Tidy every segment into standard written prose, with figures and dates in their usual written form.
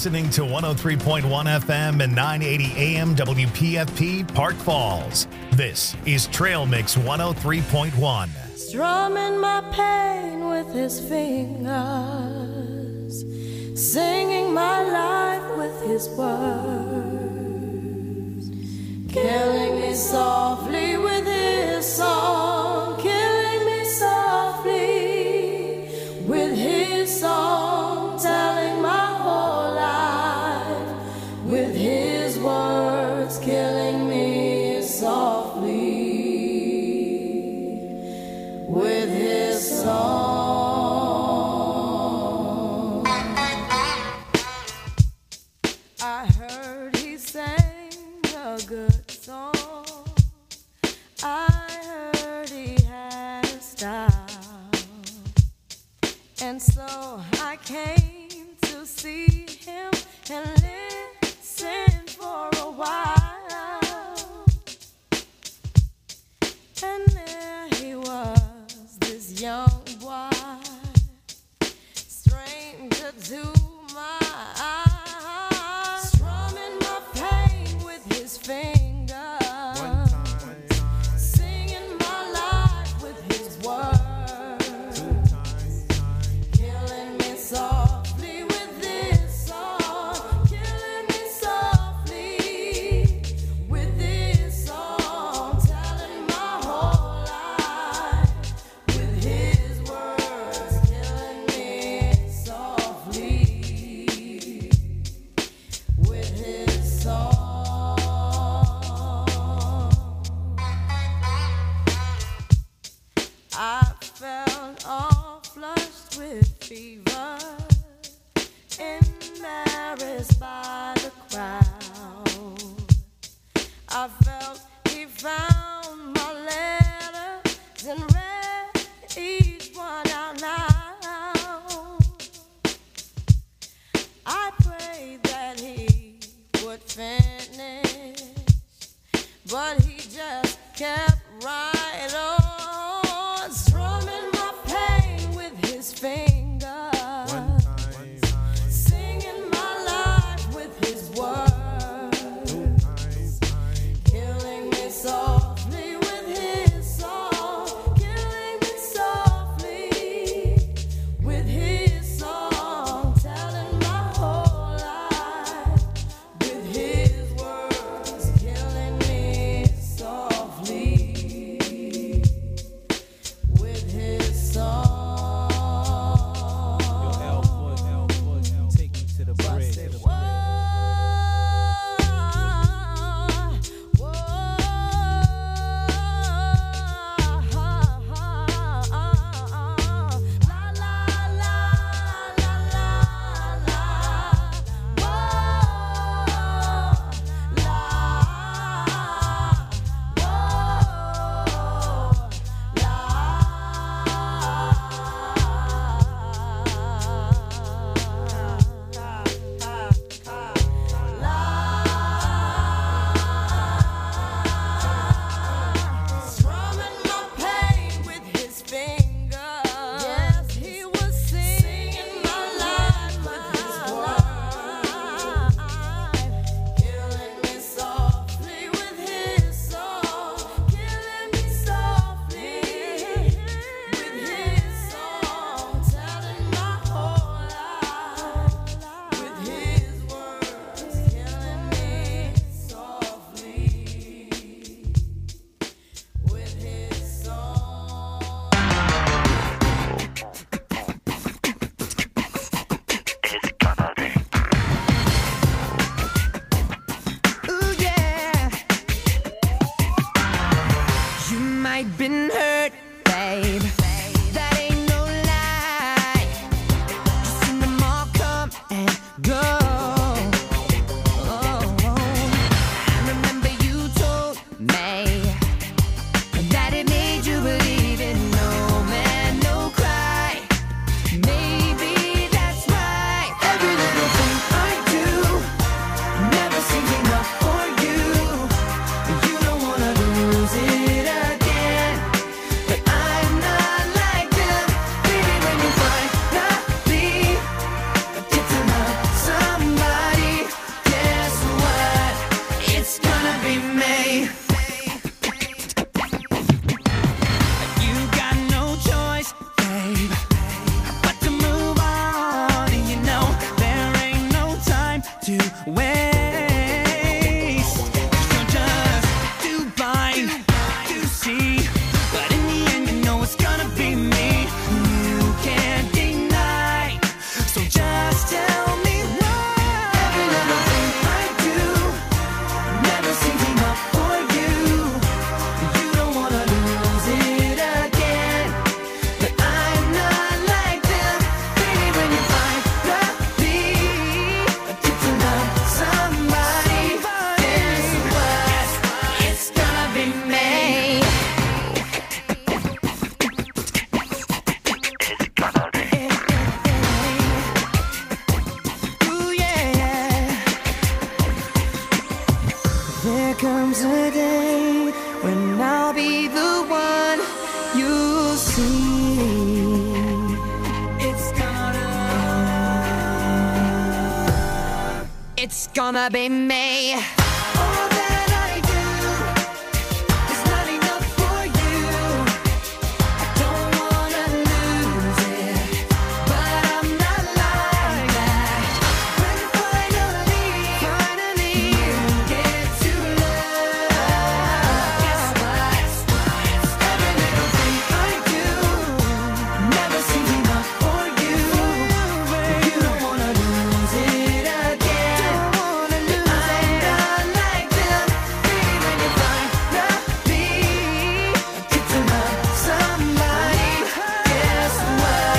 listening to 103.1 FM and 980 AM WPFP Park Falls. This is Trail Mix 103.1. Strumming my pain with his fingers, singing my life with his words, killing me softly with his song, killing me softly with his song, telling my whole life with his words, killing me softly with his song. I heard he sang a good song. I heard he had a style. And so I came to see him and listen for a while. And there he was, this young boy, stranger to my eyes, strumming my pain with his fingers, singing my life with his words, killing me softly with his song, killing me softly with his song, telling my whole life with his words, killing me softly with his song. I felt all flushed with fever, embarrassed by the crowd. I felt he found my letters and read each one out loud. I prayed that he would finish, but he just kept right on, strumming my pain with his fingers, singing my life with his words, killing me softly with his song, killing me softly with his song, telling my whole life with his words, killing me softly with his song. Take me to the bridge. Strumming my pain with his fingers. Yes, he was singing my life with his words, killing me softly with his song, killing me softly with his song, telling my whole life with his words, killing me softly with his song. Ooh, yeah. You might been hurt, babe. That ain't no lie. Just seen them all come and go. Oh, I remember you told me that it made you believe in no man, no cry. Maybe that's right. Every little thing I do never seems enough for you. You don't wanna lose it again, but I'm not gonna be me. All that I do is not enough for you. I don't wanna lose it, but I'm not like that. When finally you get to love, guess what? Every little thing I do never seems enough for you. You don't wanna lose it again. I'm not like them. Baby, when you finally get to love somebody, guess what?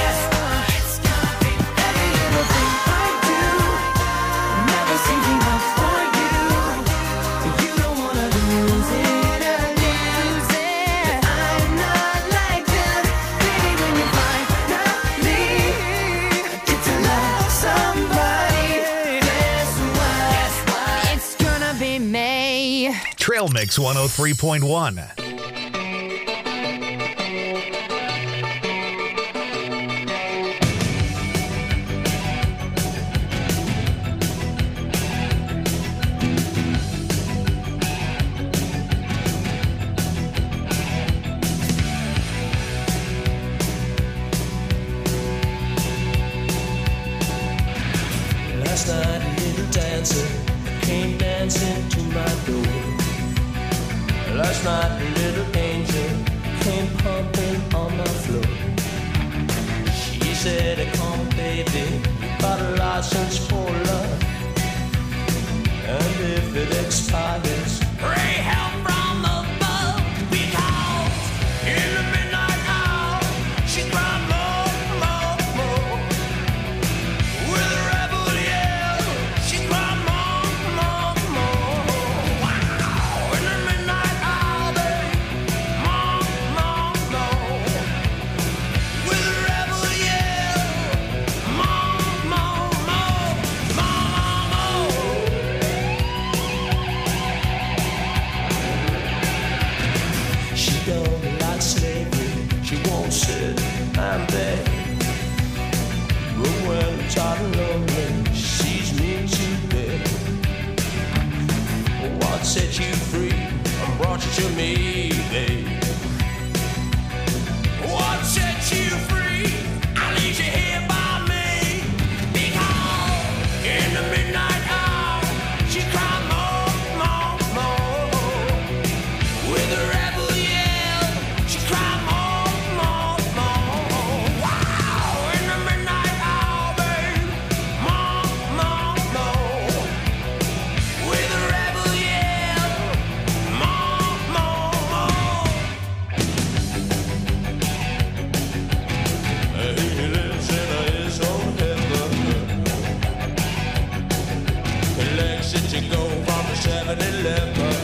Every little thing I do never seems enough for you. You don't wanna lose it again. I'm not like them. Baby, when you finally get to love somebody, guess what? It's gonna be me. Trail Mix 103.1. Last night a little dancer came dancing to my door. Last night a little angel came pumping on my floor. She said, come baby, you got a license for love. And if it expires, pray help from above. Because in the midnight hour, she cried more, more, more. With a rebel yell, she cried more, more, more. Wow! In the midnight hour, babe, more, more, more. With a rebel yell, more, more, more, more, more. She don't like slavery, she won't sit and beg. But when I'm tired and lonely, she sees me to bed. What set you free and brought you to me, babe? What set you free? I leave you here by me. Because in the midnight hour, she cried more, more, more. With a rebel yell, she cried more, more, more. Wow! In the midnight hour, babe, more, more, more. With a rebel yell, more, more, more. He lives in his own heaven. Collects it to go from the 7-Eleven.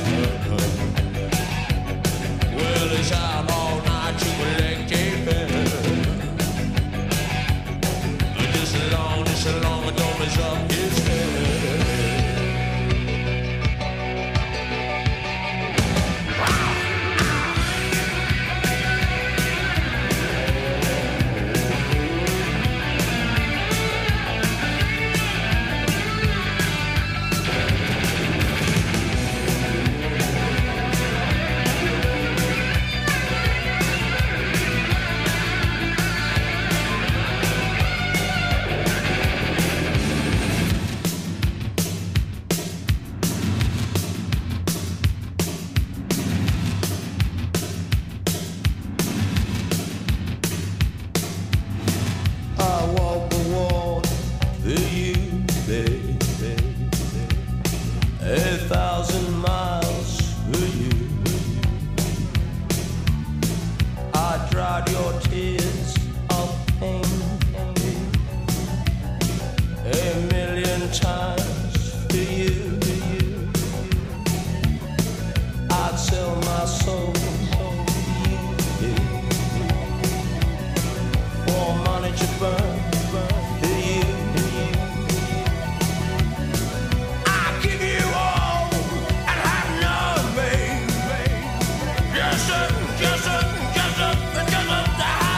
Well, he's out all night to collect a pen. Just as long as don't mess up his head. I walk the walk for you, baby. 1,000 miles for you. I dried your tears of pain 1,000,000 times for you. I'd sell my soul for you. For money to burn for you. I give you all and have none, babe. Just a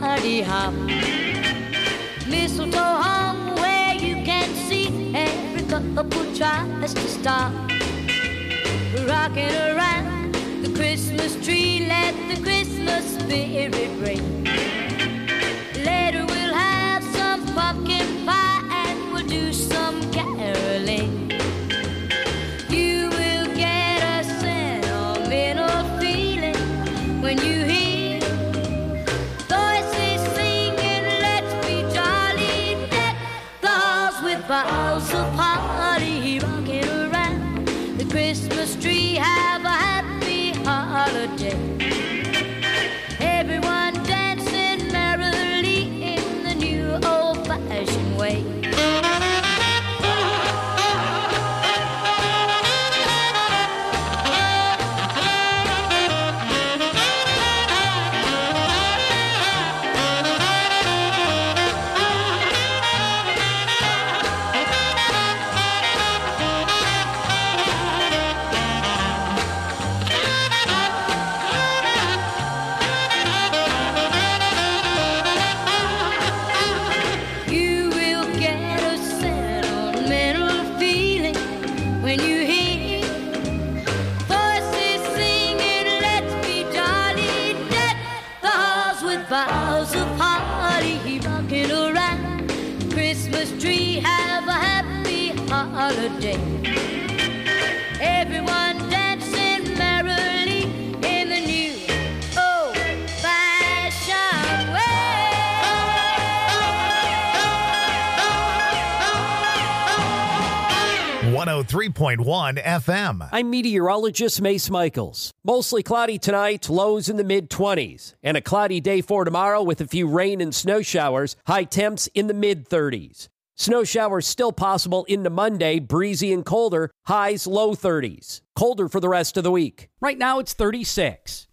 party hop. Mistletoe hung where you can see every couple tries to stop. Rocking around the Christmas tree, let the Christmas spirit ring. Later we'll have some pumpkin pie and we'll do some caroling. You will get a sentimental feeling when you hear voices singing, let's be jolly, deck the halls with boughs of holly, rocking around the Christmas tree, have a happy holiday. Everyone dancing merrily in the new old-fashioned way. 103.1 FM. I'm meteorologist Mace Michaels. Mostly cloudy tonight, lows in the mid-20s. And a cloudy day for tomorrow with a few rain and snow showers, high temps in the mid-30s. Snow showers still possible into Monday, breezy and colder, highs low 30s. Colder for the rest of the week. Right now it's 36.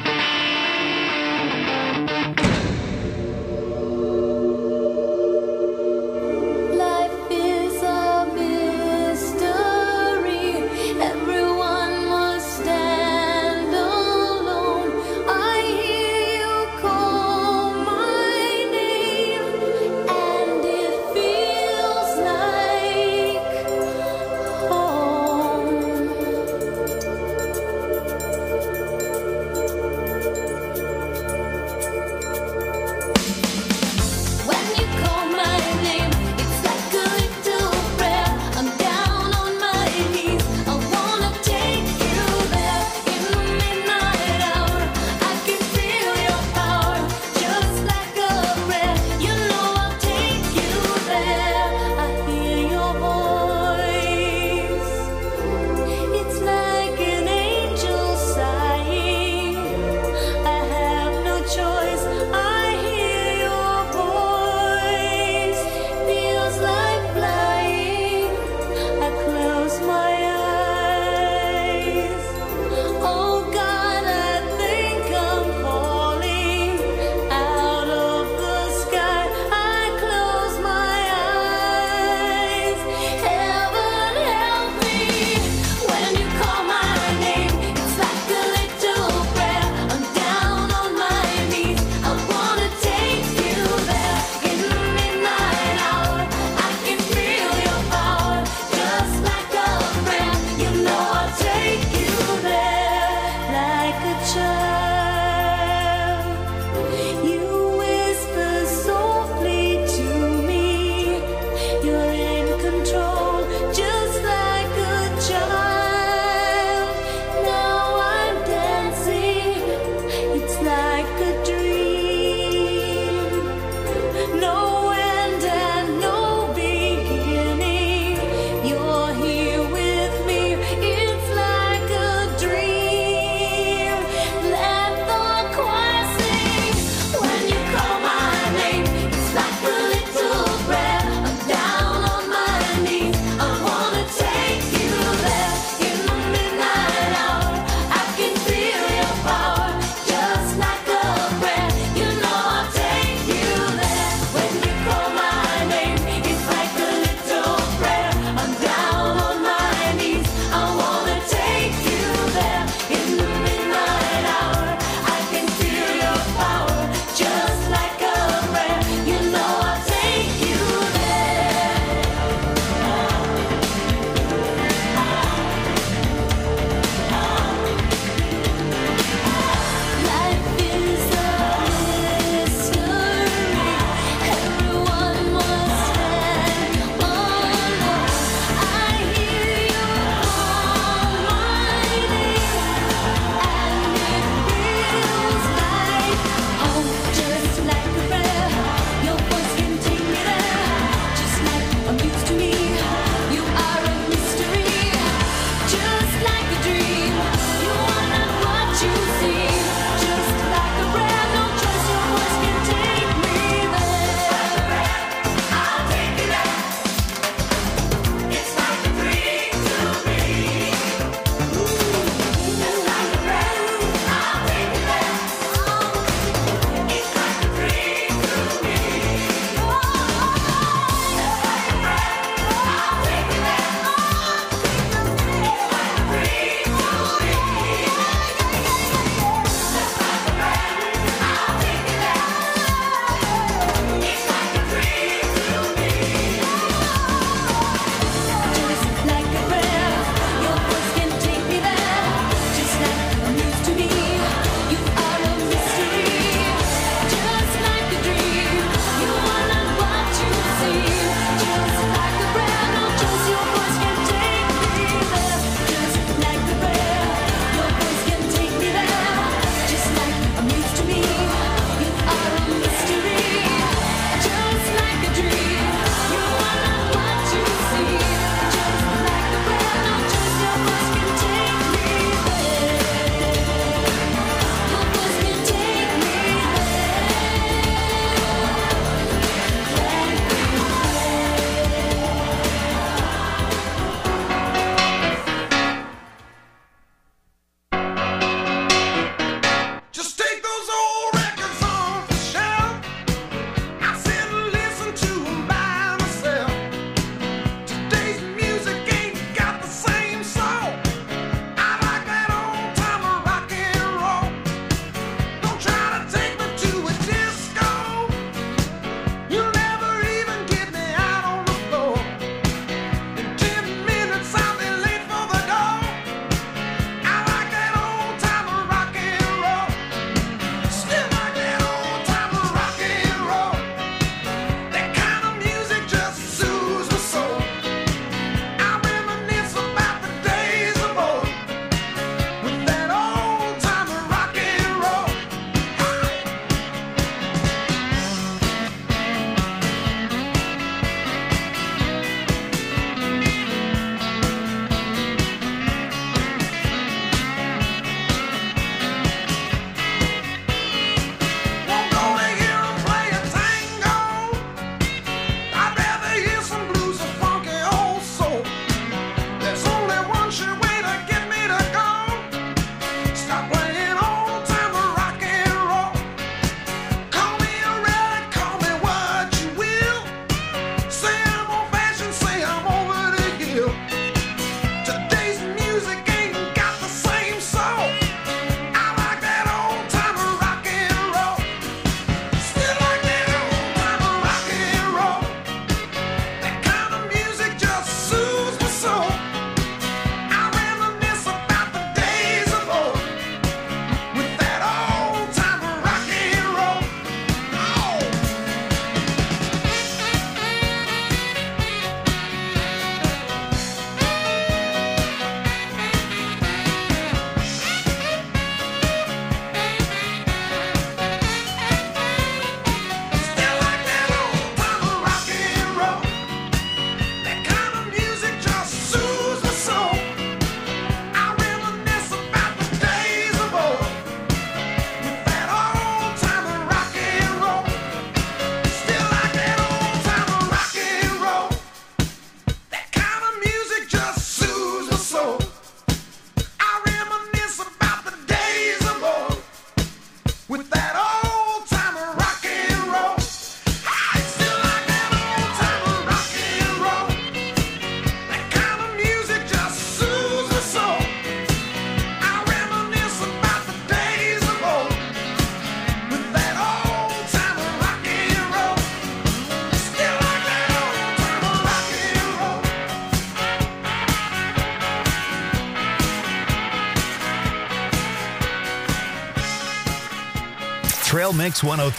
Trail Mix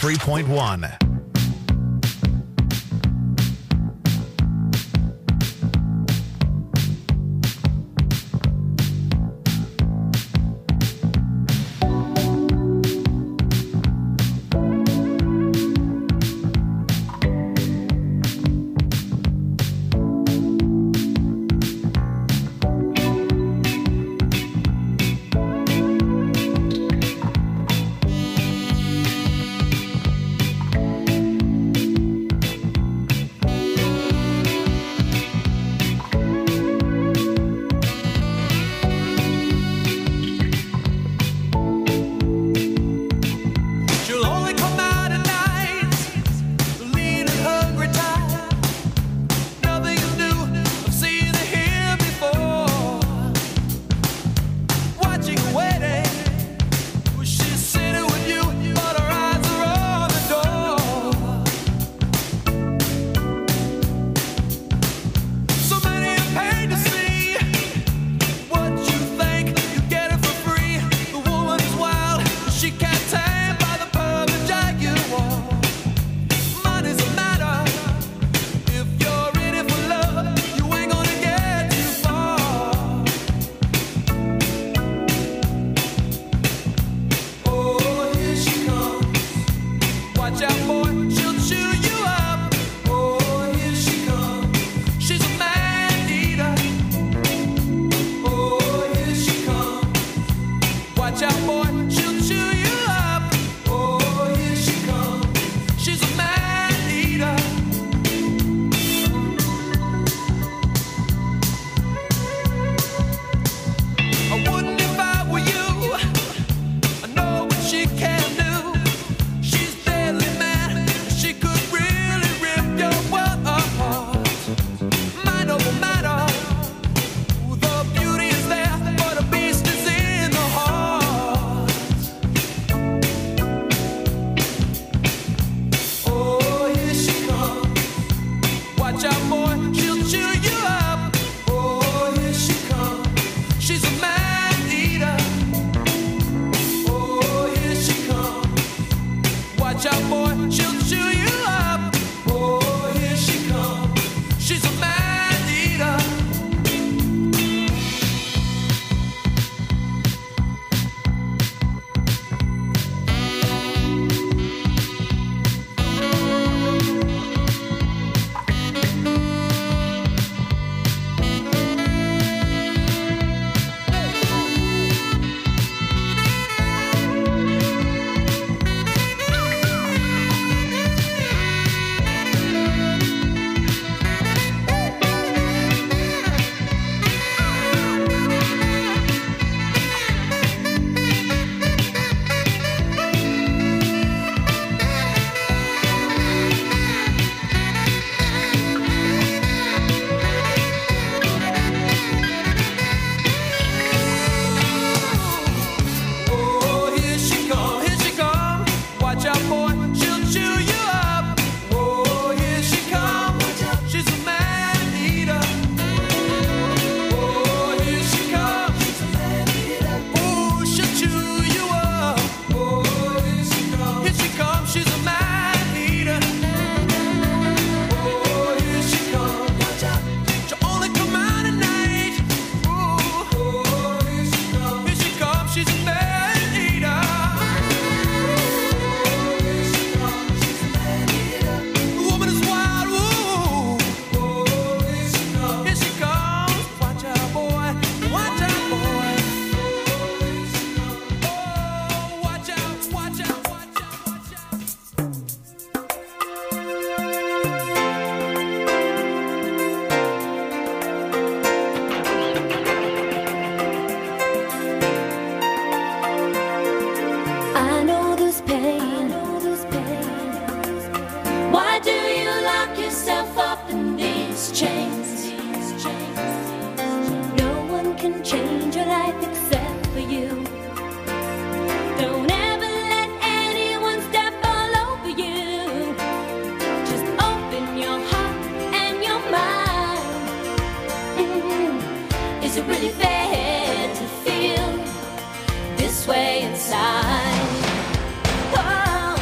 103.1. this way inside. Oh.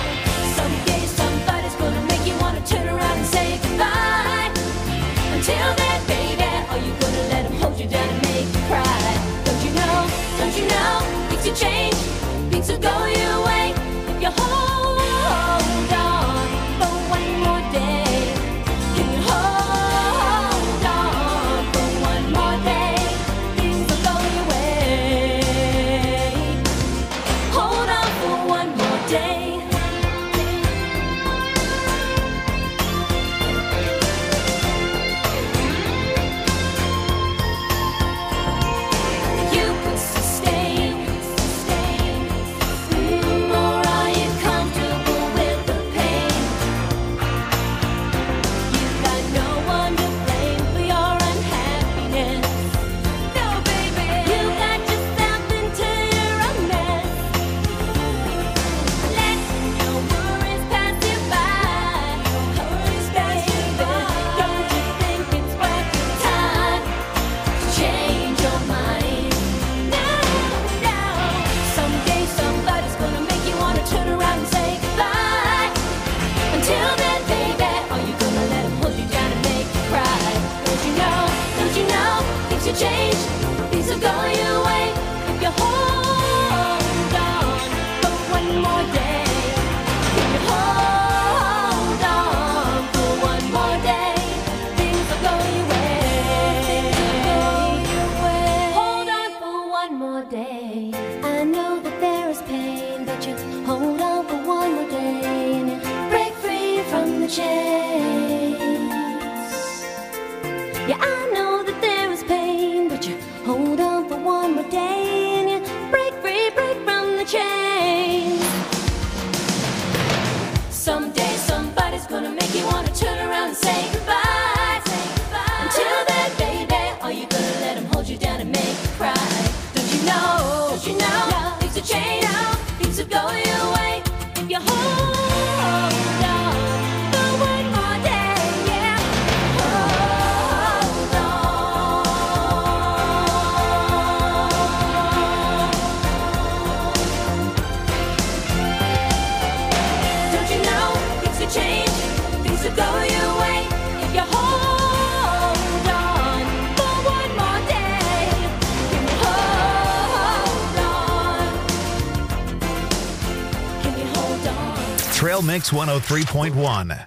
Trail Mix 103.1.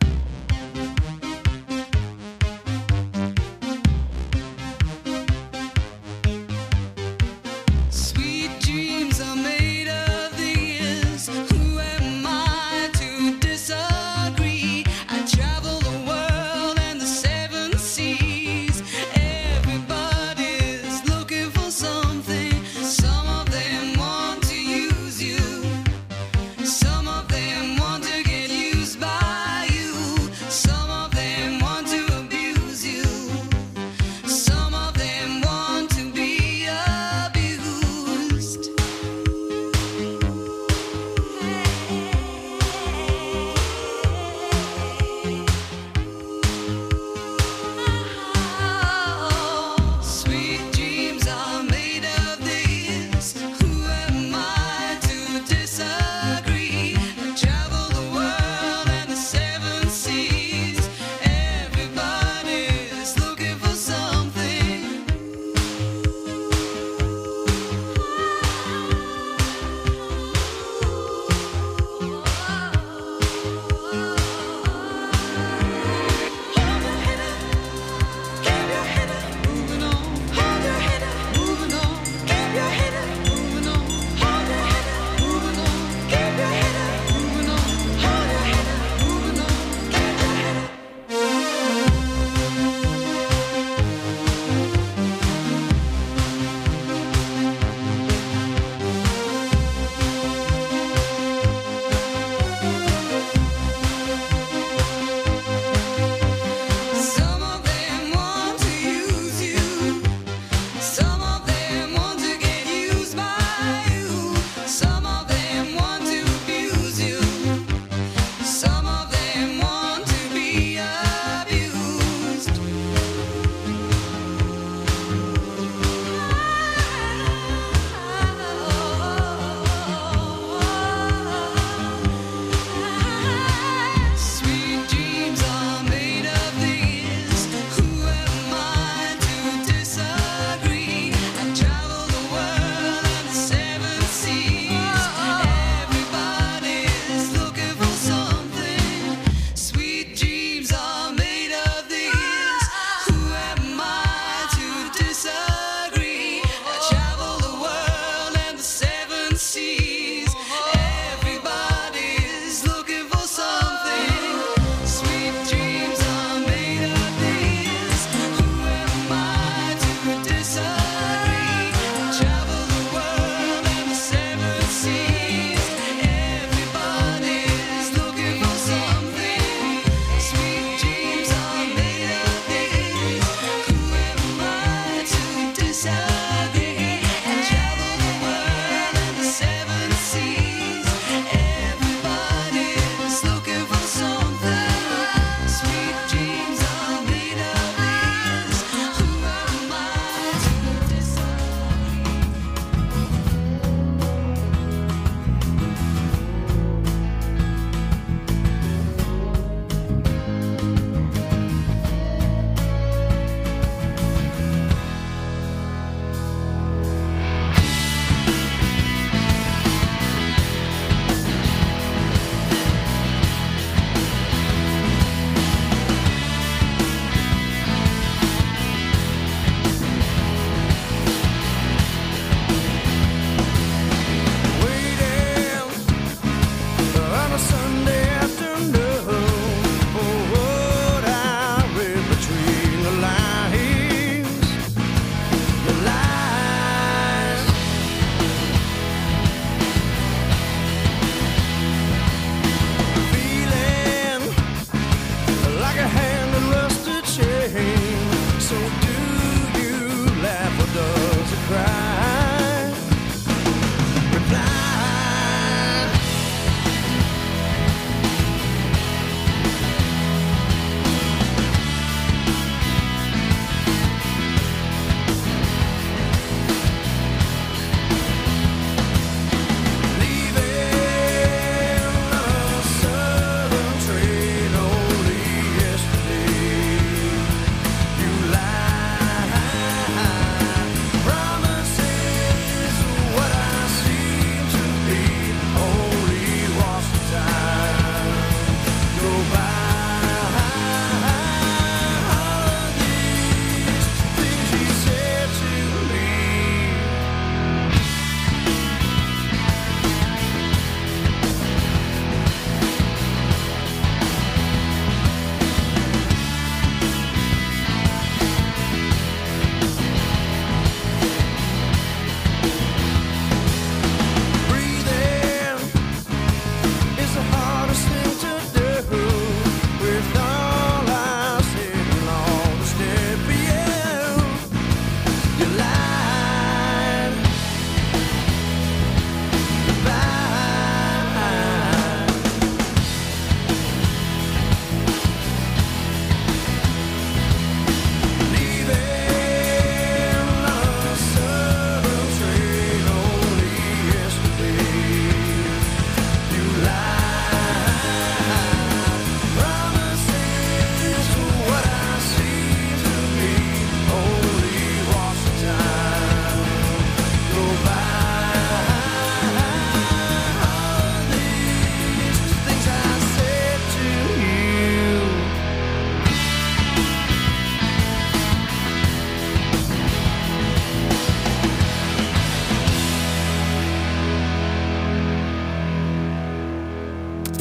Some of them want to get used by you.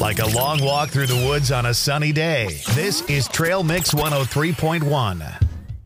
like a long walk through the woods on a sunny day. This is Trail Mix 103.1.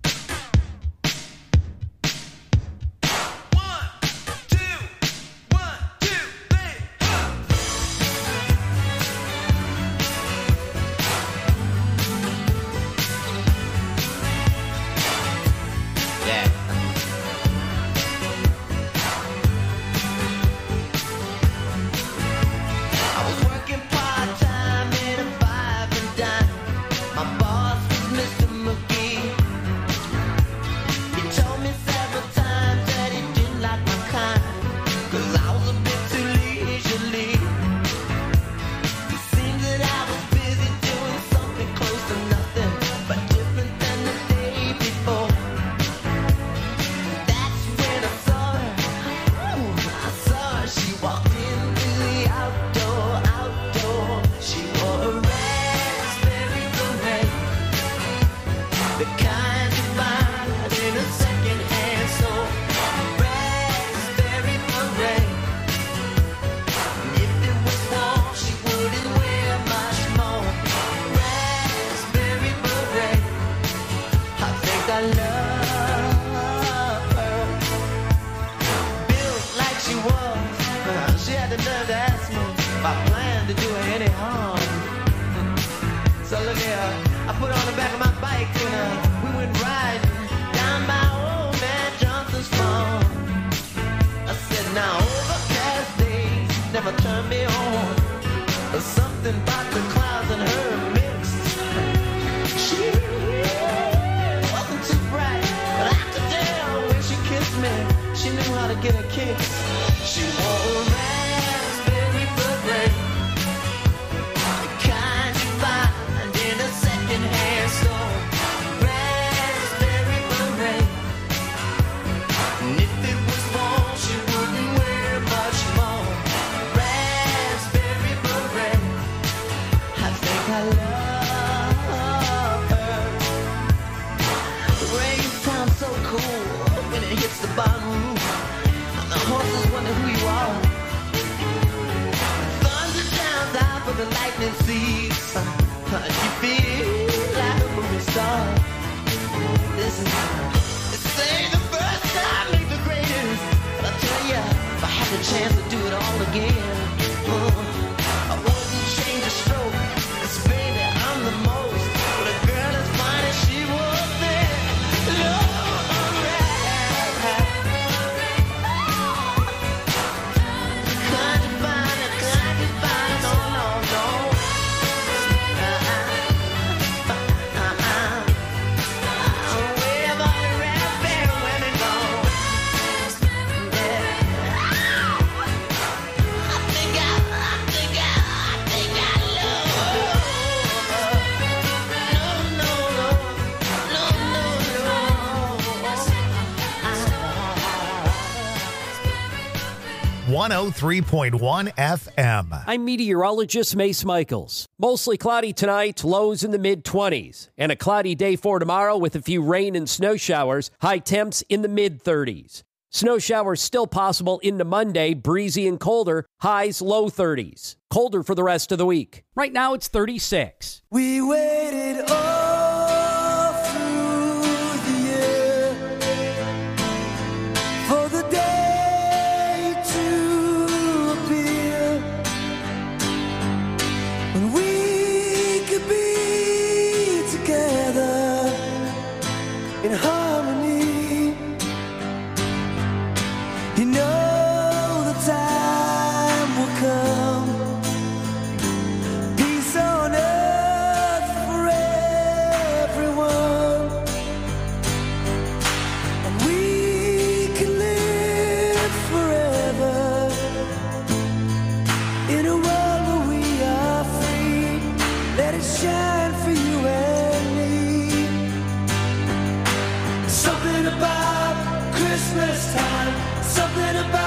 .1 FM. I'm meteorologist Mace Michaels. Mostly cloudy tonight, lows in the mid-20s. And a cloudy day for tomorrow with a few rain and snow showers, high temps in the mid-30s. Snow showers still possible into Monday, breezy and colder, highs low 30s. Colder for the rest of the week. Right now it's 36. We waited all through the year for the day to appear when we could be together in harmony. You know the time will come, peace on earth for everyone, and we can live forever in a world where we are free. Let it shine for you and me. Something about Christmas time, something about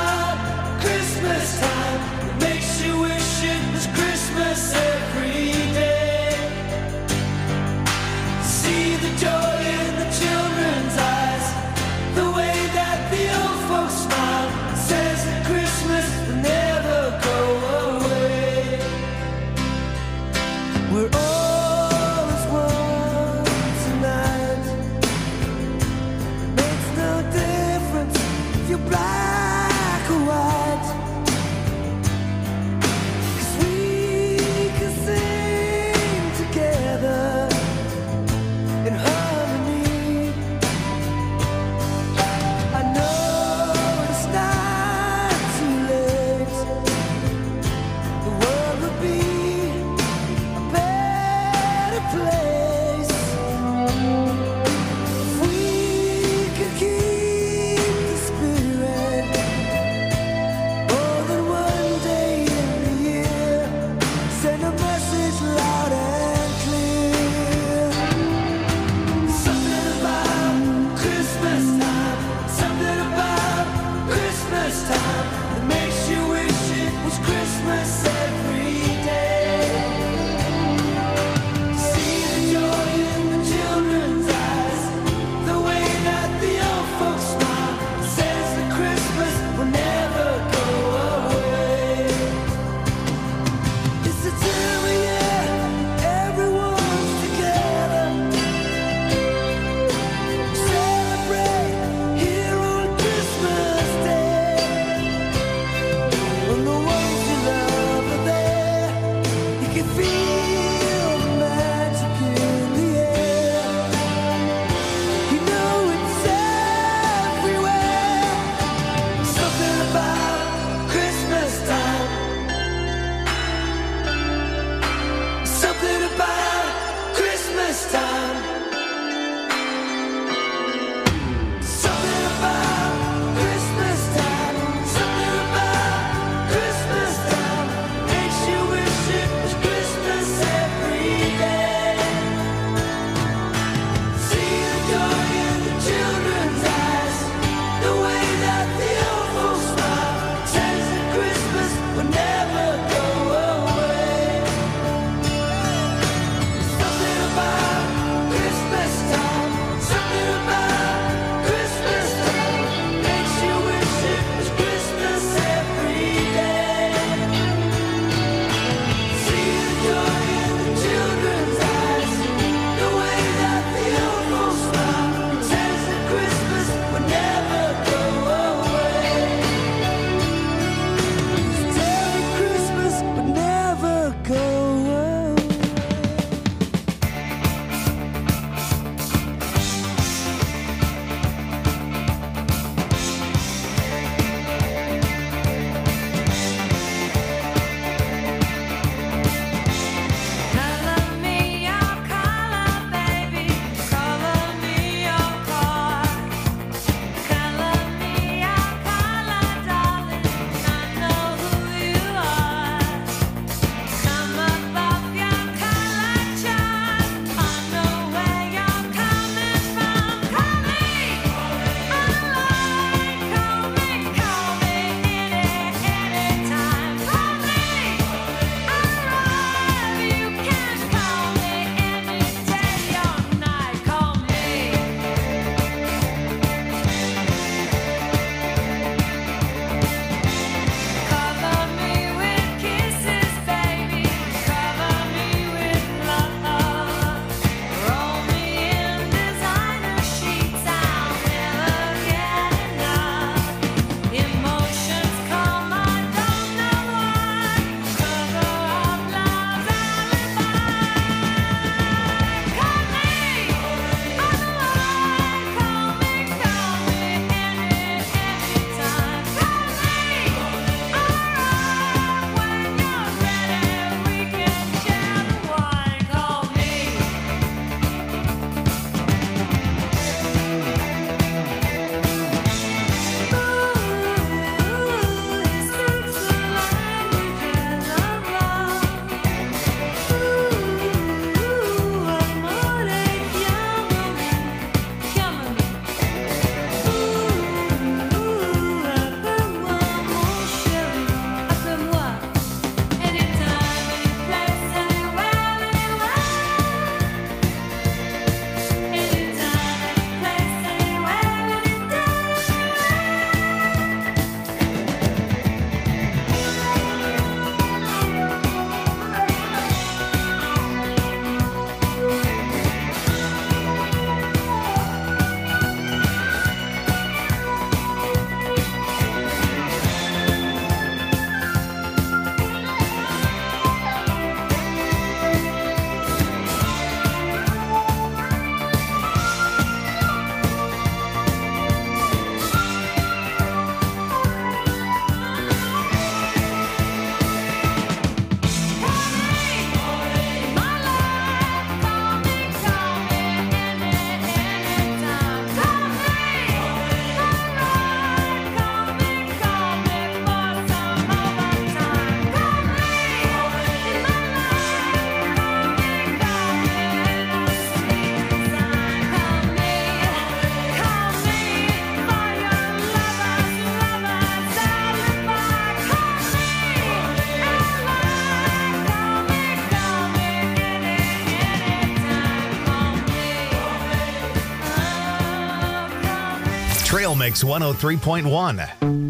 Mix 103.1.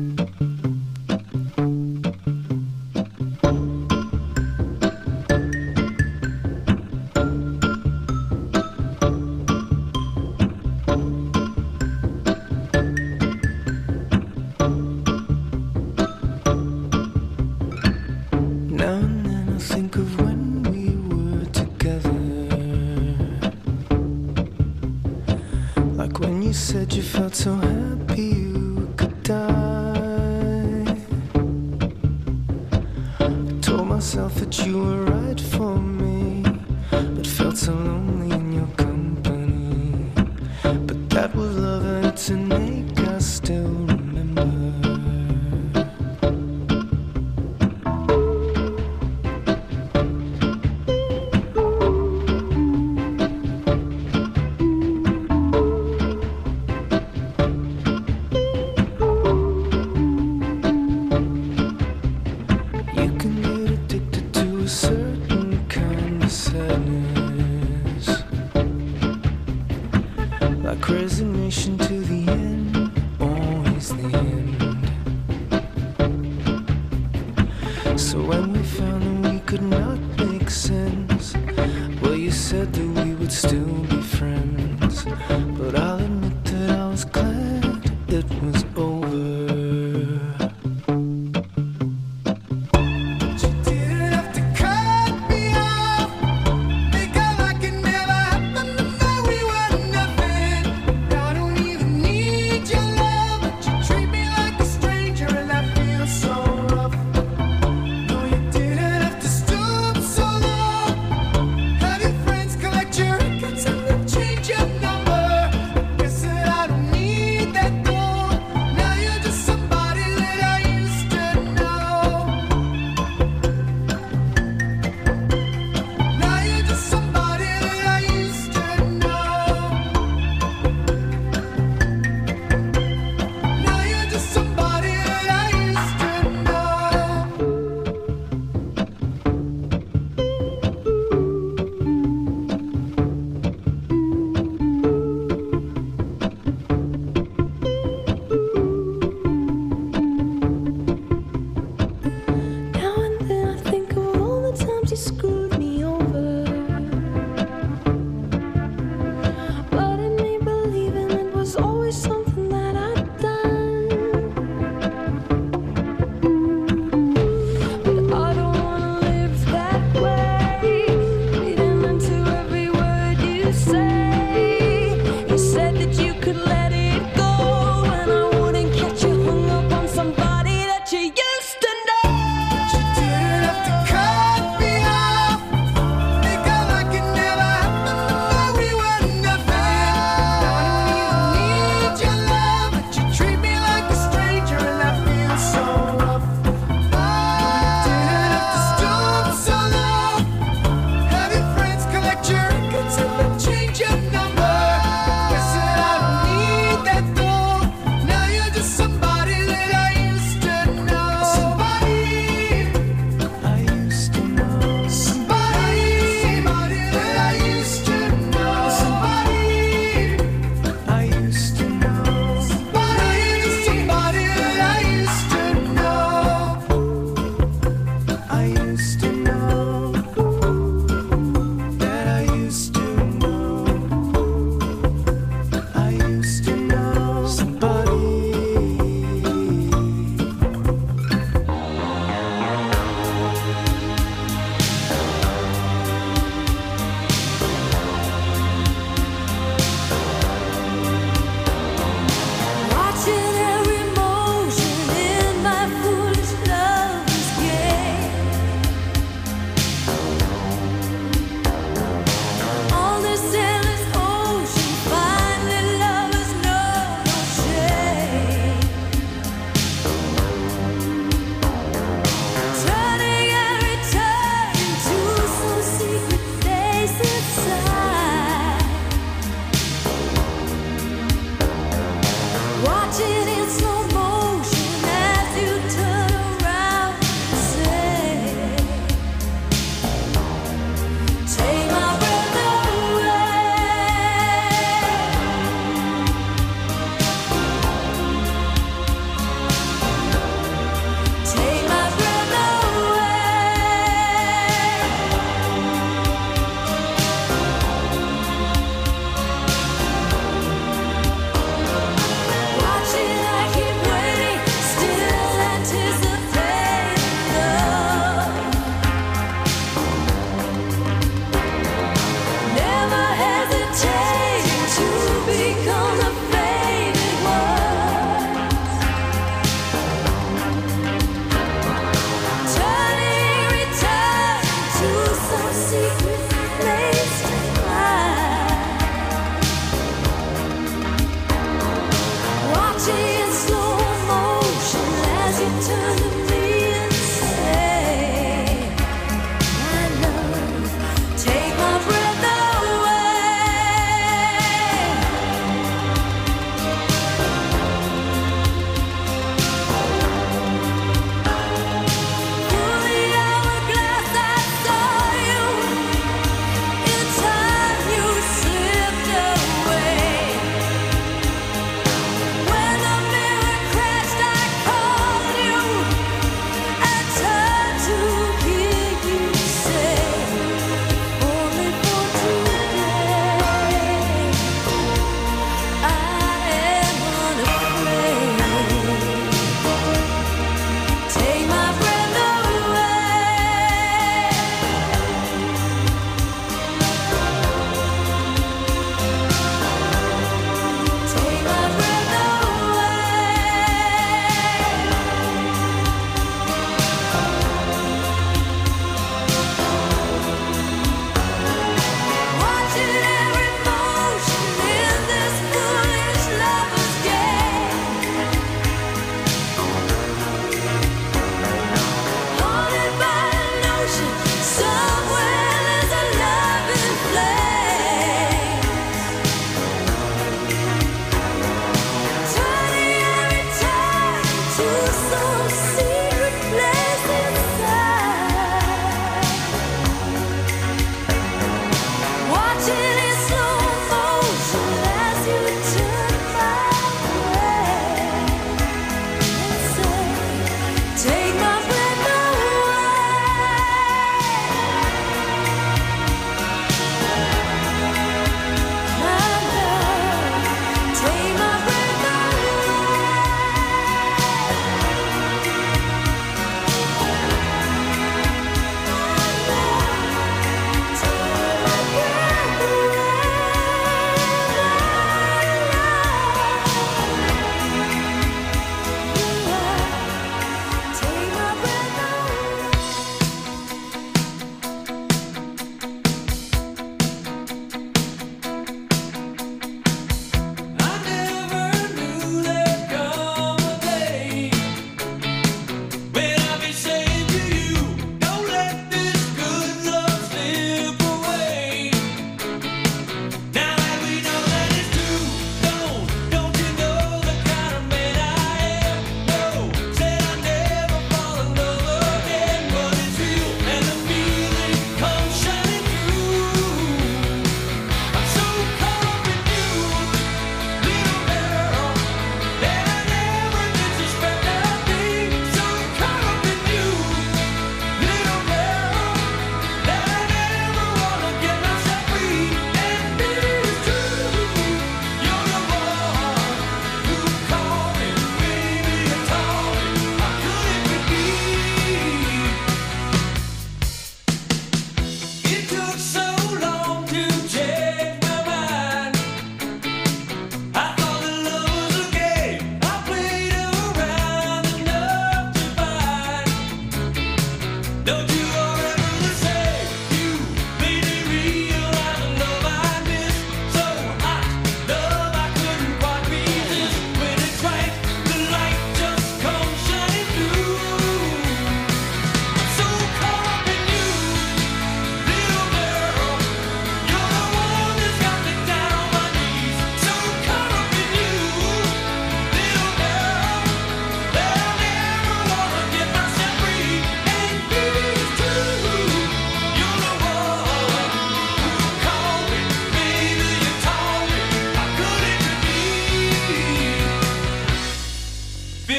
Now and then I think of when we were together, like when you said you felt so happy you could die. I told myself that you were right for me, but felt so lonely in your company. But that was love and it's an ache I still remember. You can get addicted to a certain kind of sadness, like resignation to the end, always the end. So when we found that we could not make sense, well, you said that we would still be friends. But I'll admit that I was glad it was over. You didn't have to cut me off, make out like it never happened, to know we were nothing. Now I don't even need your love, but you treat me like a stranger and I feel so rough. No, you didn't have to stoop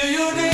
Feel your name.